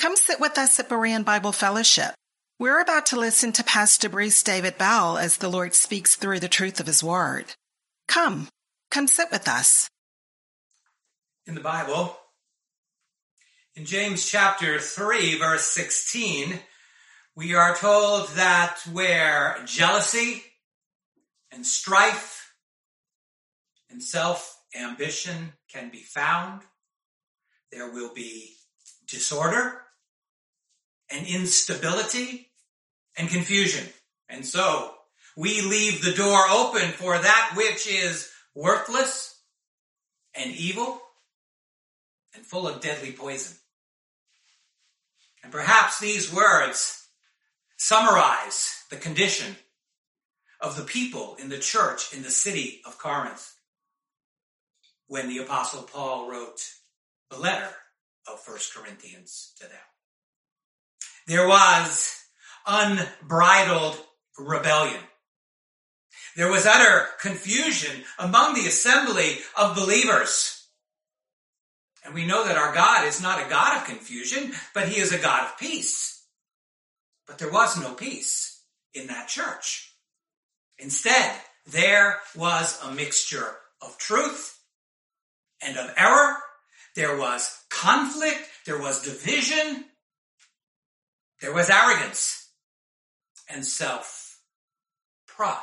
Come sit with us at Berean Bible Fellowship. We're about to listen to Pastor Bruce David Bell as the Lord speaks through the truth of his word. Come sit with us. In the Bible, in James chapter 3, verse 16, we are told that where jealousy and strife and self-ambition can be found, there will be disorder and instability and confusion. And so we leave the door open for that which is worthless and evil and full of deadly poison. And perhaps these words summarize the condition of the people in the church in the city of Corinth when the Apostle Paul wrote the letter of 1 Corinthians to them. There was unbridled rebellion. There was utter confusion among the assembly of believers. And we know that our God is not a God of confusion, but he is a God of peace. But there was no peace in that church. Instead, there was a mixture of truth and of error. There was conflict. There was division. There was arrogance and self-pride.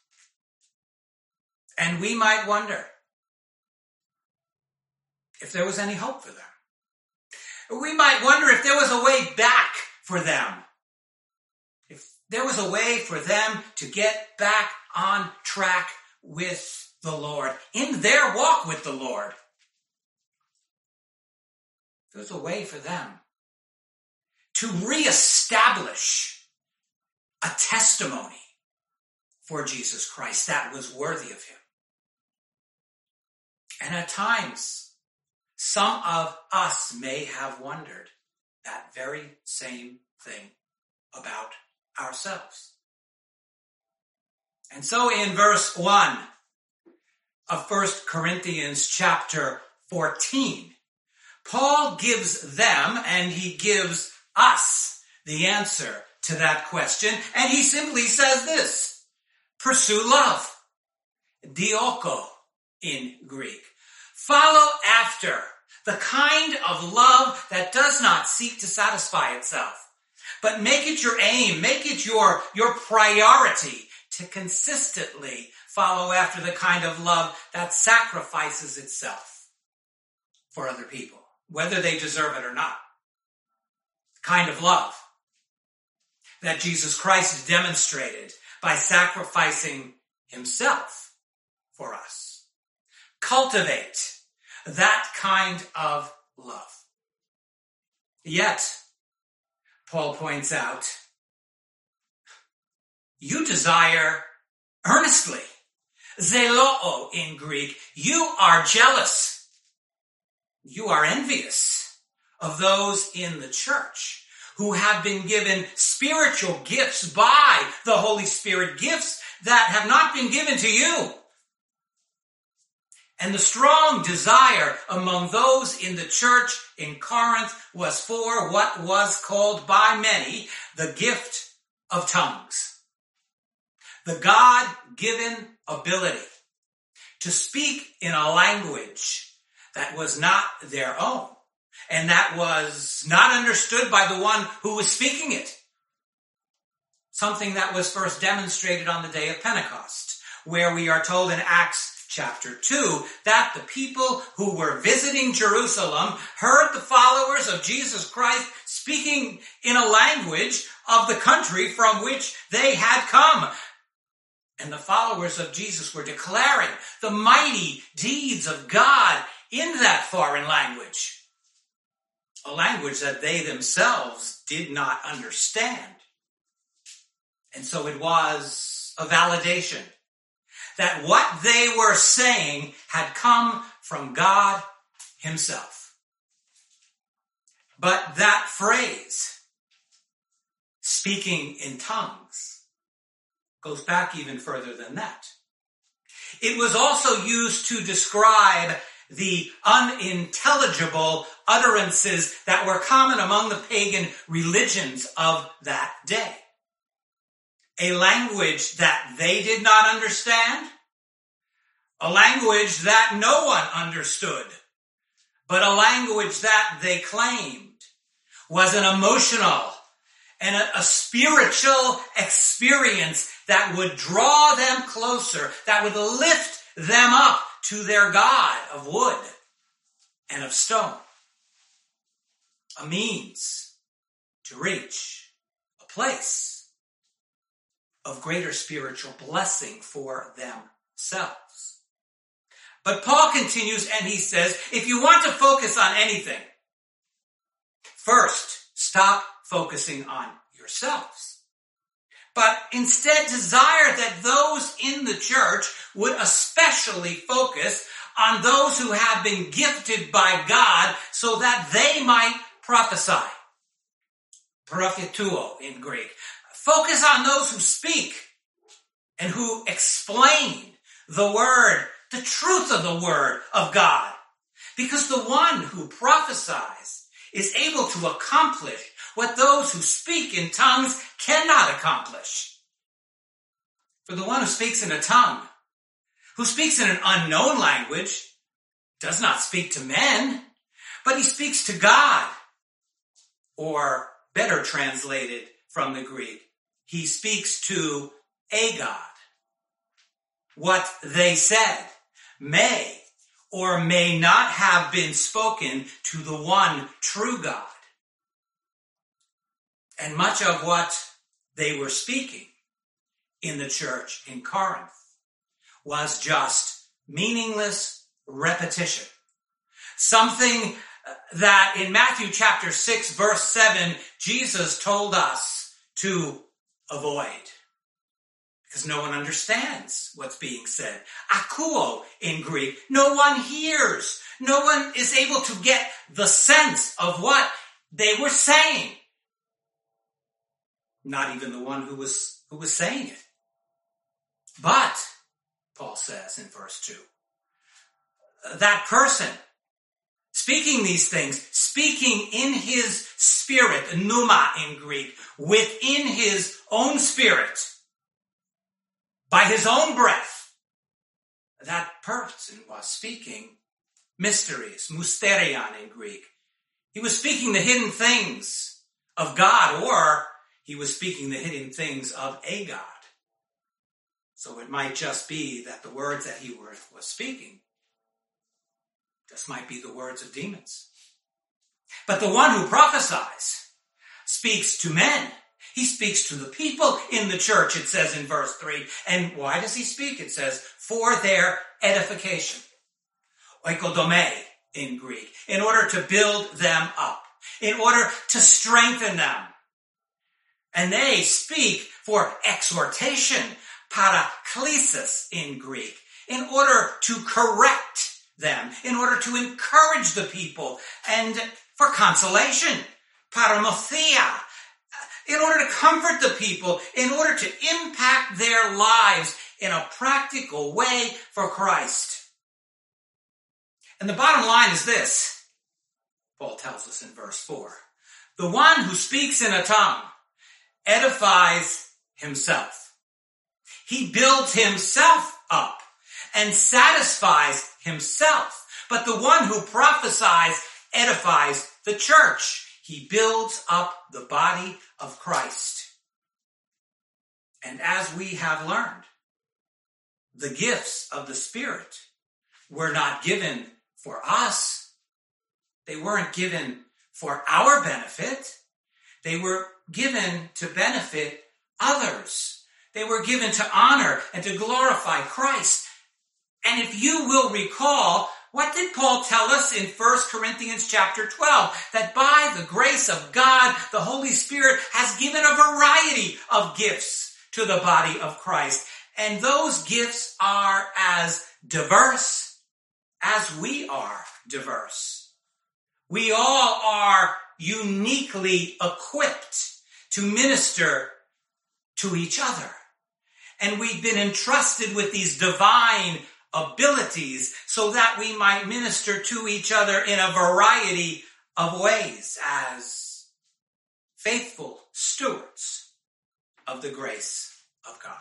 And we might wonder if there was any hope for them. We might wonder if there was a way back for them. If there was a way for them to get back on track with the Lord, in their walk with the Lord. There's a way for them to reestablish a testimony for Jesus Christ that was worthy of him. And at times, some of us may have wondered that very same thing about ourselves. And so in verse 1 of 1 Corinthians chapter 14, Paul gives them and he gives us the answer to that question. And he simply says this: pursue love. Dioko in Greek. Follow after the kind of love that does not seek to satisfy itself, but make it your aim, make it your priority to consistently follow after the kind of love that sacrifices itself for other people, whether they deserve it or not. The kind of love that Jesus Christ demonstrated by sacrificing himself for us. Cultivate that kind of love. Yet, Paul points out, you desire earnestly, zeloo in Greek, you are jealous, you are envious of those in the church who have been given spiritual gifts by the Holy Spirit, gifts that have not been given to you. And the strong desire among those in the church in Corinth was for what was called by many the gift of tongues. The God-given ability to speak in a language that was not their own and that was not understood by the one who was speaking it. Something that was first demonstrated on the day of Pentecost, where we are told in Acts chapter 2, that the people who were visiting Jerusalem heard the followers of Jesus Christ speaking in a language of the country from which they had come. And the followers of Jesus were declaring the mighty deeds of God in that foreign language. A language that they themselves did not understand. And so it was a validation that what they were saying had come from God himself. But that phrase, speaking in tongues, goes back even further than that. It was also used to describe the unintelligible utterances that were common among the pagan religions of that day. A language that they did not understand, a language that no one understood, but a language that they claimed was an emotional and a spiritual experience that would draw them closer, that would lift them up to their God of wood and of stone. A means to reach a place of greater spiritual blessing for themselves. But Paul continues and he says, if you want to focus on anything, first, stop focusing on yourselves. But instead desire that those in the church would especially focus on those who have been gifted by God so that they might prophesy. Prophetuo in Greek. Focus on those who speak and who explain the word, the truth of the word of God. Because the one who prophesies is able to accomplish what those who speak in tongues cannot accomplish. For the one who speaks in a tongue, who speaks in an unknown language, does not speak to men, but he speaks to God. Or better translated from the Greek, he speaks to a God. What they said may or may not have been spoken to the one true God. And much of what they were speaking in the church in Corinth was just meaningless repetition. Something that in Matthew chapter 6 verse 7, Jesus told us to avoid. Because no one understands what's being said. Akouo in Greek. No one hears. No one is able to get the sense of what they were saying. Not even the one who was saying it. But, Paul says in verse 2, that person speaking these things, speaking in his spirit, pneuma in Greek, within his own spirit, by his own breath, that person was speaking mysteries, mysterion in Greek. He was speaking the hidden things of God, or he was speaking the hidden things of a God. So it might just be that the words that he was speaking just might be the words of demons. But the one who prophesies speaks to men. He speaks to the people in the church, it says in verse 3. And why does he speak? It says, for their edification. Oikodome in Greek. In order to build them up. In order to strengthen them. And they speak for exhortation, paraklesis in Greek, in order to correct them, in order to encourage the people, and for consolation, paramothea, in order to comfort the people, in order to impact their lives in a practical way for Christ. And the bottom line is this, Paul tells us in verse 4, the one who speaks in a tongue edifies himself. He builds himself up and satisfies himself. But the one who prophesies edifies the church. He builds up the body of Christ. And as we have learned, the gifts of the Spirit were not given for us. They weren't given for our benefit. They were given to benefit others. They were given to honor and to glorify Christ. And if you will recall, what did Paul tell us in 1 Corinthians chapter 12? That by the grace of God, the Holy Spirit has given a variety of gifts to the body of Christ. And those gifts are as diverse as we are diverse. We all are uniquely equipped to minister to each other. And we've been entrusted with these divine abilities so that we might minister to each other in a variety of ways as faithful stewards of the grace of God.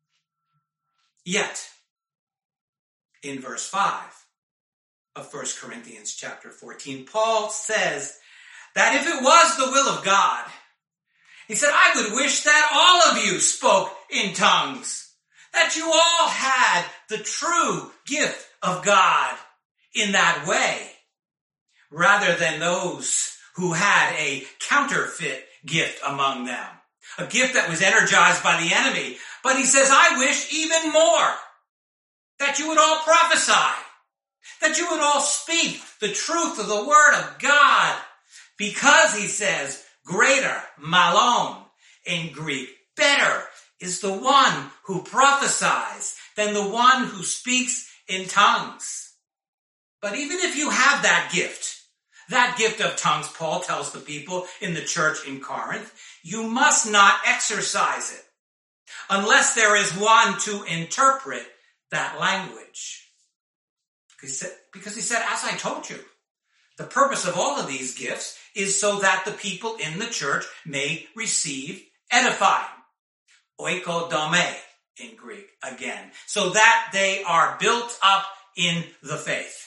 Yet, in verse 5 of 1 Corinthians chapter 14, Paul says that if it was the will of God, he said, I would wish that all of you spoke in tongues, that you all had the true gift of God in that way, rather than those who had a counterfeit gift among them, a gift that was energized by the enemy. But he says, I wish even more that you would all prophesy, that you would all speak the truth of the word of God, because he says, greater, malon in Greek, better is the one who prophesies than the one who speaks in tongues. But even if you have that gift of tongues, Paul tells the people in the church in Corinth, you must not exercise it unless there is one to interpret that language. Because he said, as I told you, the purpose of all of these gifts is so that the people in the church may receive edifying. Oikodome in Greek again. So that they are built up in the faith.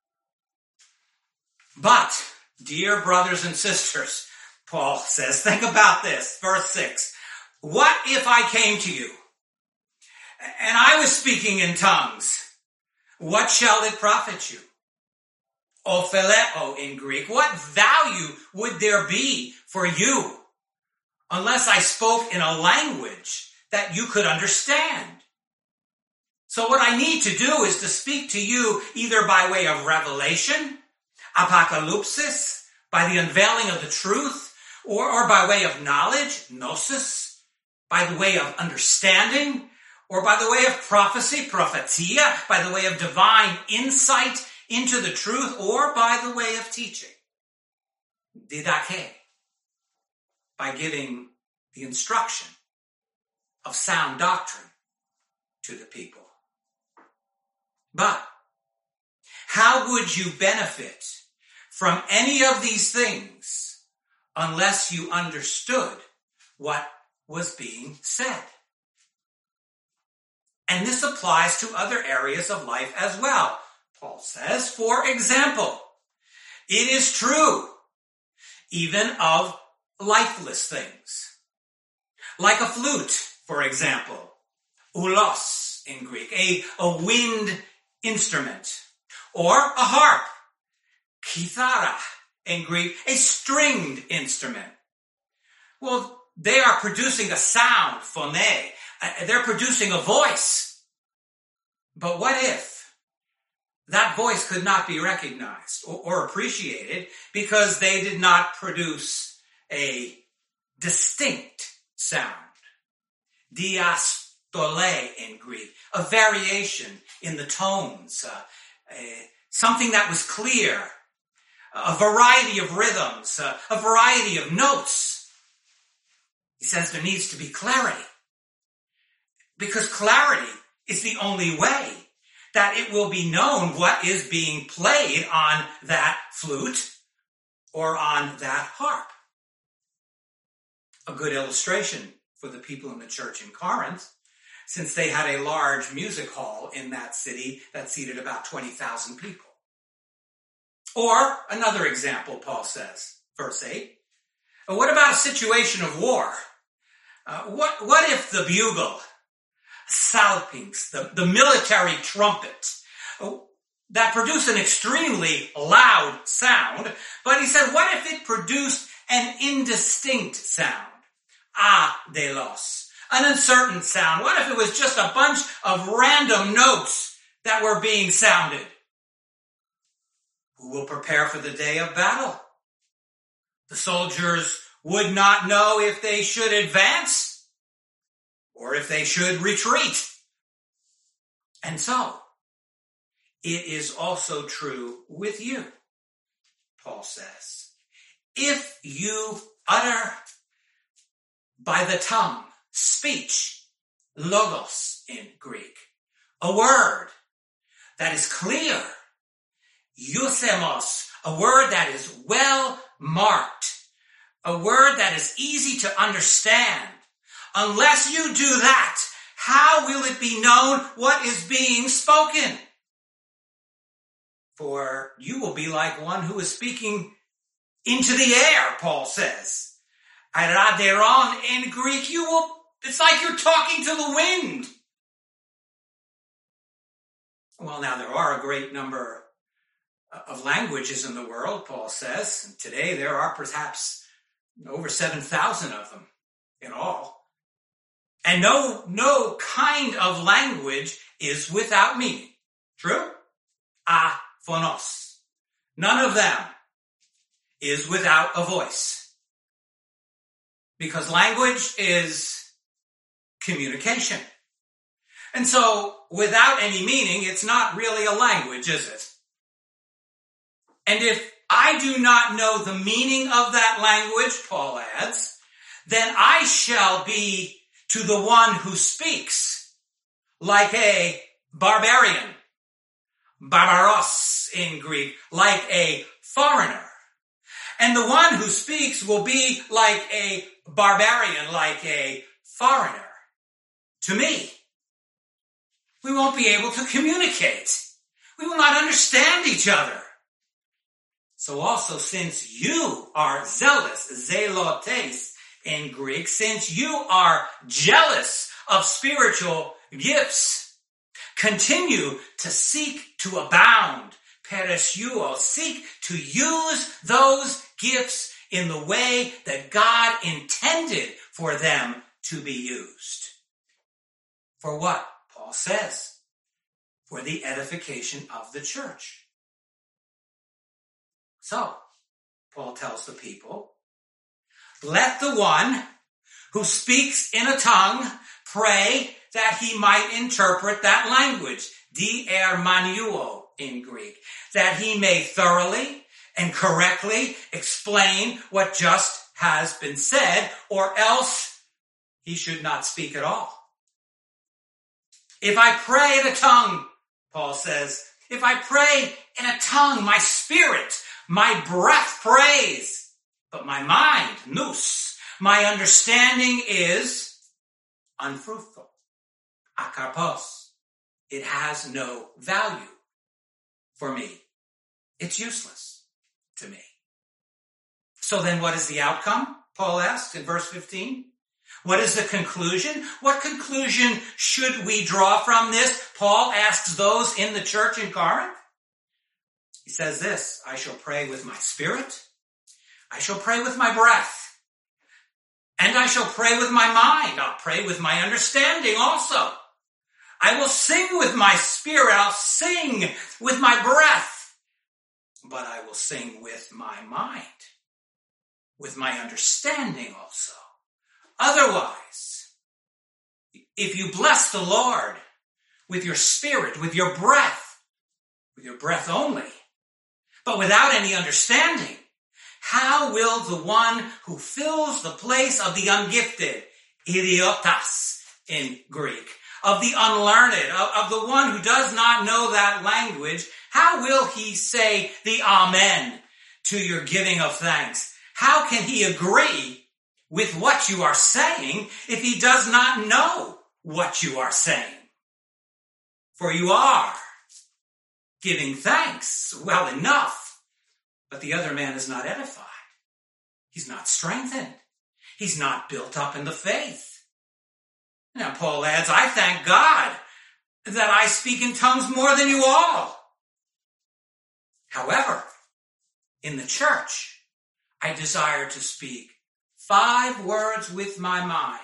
But, dear brothers and sisters, Paul says, think about this. Verse 6. What if I came to you and I was speaking in tongues? What shall it profit you? Opheleo in Greek. What value would there be for you unless I spoke in a language that you could understand? So what I need to do is to speak to you either by way of revelation, apocalypsis, by the unveiling of the truth, or by way of knowledge, gnosis, by the way of understanding, or by the way of prophecy, prophetia, by the way of divine insight into the truth, or by the way of teaching, didake, by giving the instruction of sound doctrine to the people. But how would you benefit from any of these things unless you understood what was being said? And this applies to other areas of life as well. Paul says, for example, it is true even of lifeless things. Like a flute, for example, ulos in Greek, a wind instrument, or a harp, kithara in Greek, a stringed instrument. Well, they are producing a sound, phone. They're producing a voice. But what if that voice could not be recognized or appreciated because they did not produce a distinct sound? Diastole in Greek, a variation in the tones, something that was clear, a variety of rhythms, a variety of notes. He says there needs to be clarity, because clarity is the only way that it will be known what is being played on that flute or on that harp. A good illustration for the people in the church in Corinth, since they had a large music hall in that city that seated about 20,000 people. Or another example, Paul says, verse 8. What about a situation of war? What if the bugle, salpinx, the military trumpet, that produced an extremely loud sound, but he said, what if it produced an indistinct sound? Adelos, an uncertain sound. What if it was just a bunch of random notes that were being sounded? Who will prepare for the day of battle? The soldiers would not know if they should advance or if they should retreat. And so, it is also true with you, Paul says. If you utter by the tongue, speech, logos in Greek, a word, that is clear. Eusemos, a word that is well marked, a word that is easy to understand. Unless you do that, how will it be known what is being spoken? For you will be like one who is speaking into the air, Paul says. Araderon in Greek, it's like you're talking to the wind. Well, now there are a great number of languages in the world, Paul says. And today there are perhaps over 7,000 of them in all. And no kind of language is without meaning. True? Aphonos. None of them is without a voice. Because language is communication. And so, without any meaning, it's not really a language, is it? And if I do not know the meaning of that language, Paul adds, then I shall be to the one who speaks like a barbarian, barbaros in Greek, like a foreigner. And the one who speaks will be like a barbarian, like a foreigner to me. We won't be able to communicate. We will not understand each other. So also, since you are zealous, zelotes in Greek, since you are jealous of spiritual gifts, continue to seek to abound, perishuo, seek to use those gifts in the way that God intended for them to be used. For what? Paul says, for the edification of the church. So, Paul tells the people, let the one who speaks in a tongue pray that he might interpret that language, diermanuo in Greek, that he may thoroughly and correctly explain what just has been said, or else he should not speak at all. If I pray in a tongue, Paul says, if I pray in a tongue, my spirit, my breath prays, but my mind, nous, my understanding is unfruitful. Akarpos. It has no value for me. It's useless to me. So then what is the outcome? Paul asks in verse 15. What is the conclusion? What conclusion should we draw from this? Paul asks those in the church in Corinth. He says this, I shall pray with my spirit. I shall pray with my breath. And I shall pray with my mind. I'll pray with my understanding also. I will sing with my spirit. I'll sing with my breath. But I will sing with my mind. With my understanding also. Otherwise, if you bless the Lord with your spirit, with your breath only, but without any understanding, how will the one who fills the place of the ungifted, idiotas in Greek, of the unlearned, of the one who does not know that language, how will he say the amen to your giving of thanks? How can he agree with what you are saying if he does not know what you are saying? For you are giving thanks well enough, but the other man is not edified. He's not strengthened. He's not built up in the faith. Now Paul adds, I thank God that I speak in tongues more than you all. However, in the church, I desire to speak 5 words with my mind,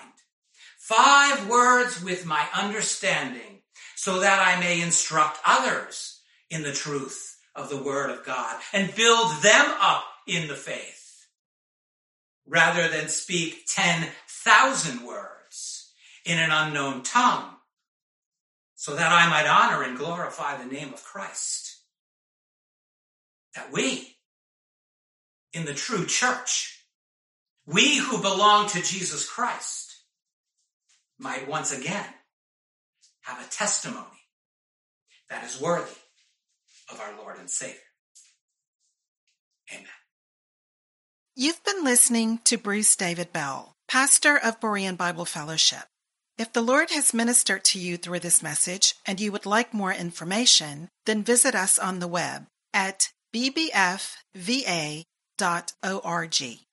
5 words with my understanding, so that I may instruct others in the truth of the word of God and build them up in the faith, rather than speak 10,000 words in an unknown tongue, so that I might honor and glorify the name of Christ. That we, in the true church, we who belong to Jesus Christ, might once again have a testimony that is worthy of our Lord and Savior. Amen. You've been listening to Bruce David Bell, pastor of Berean Bible Fellowship. If the Lord has ministered to you through this message and you would like more information, then visit us on the web at bbfva.org.